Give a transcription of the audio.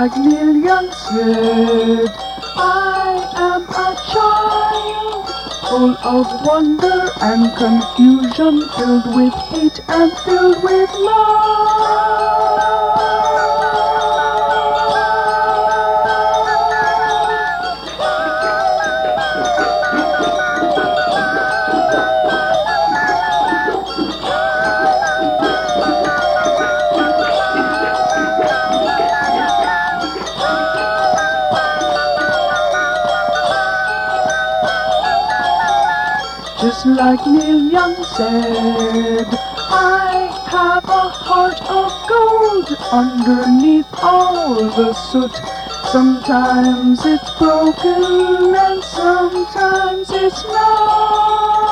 like Neil Young said, I am a child full of wonder and confusion, filled with hate and filled with love. Just like Neil Young said, I have a heart of gold underneath all the soot. Sometimes it's broken and sometimes it's not.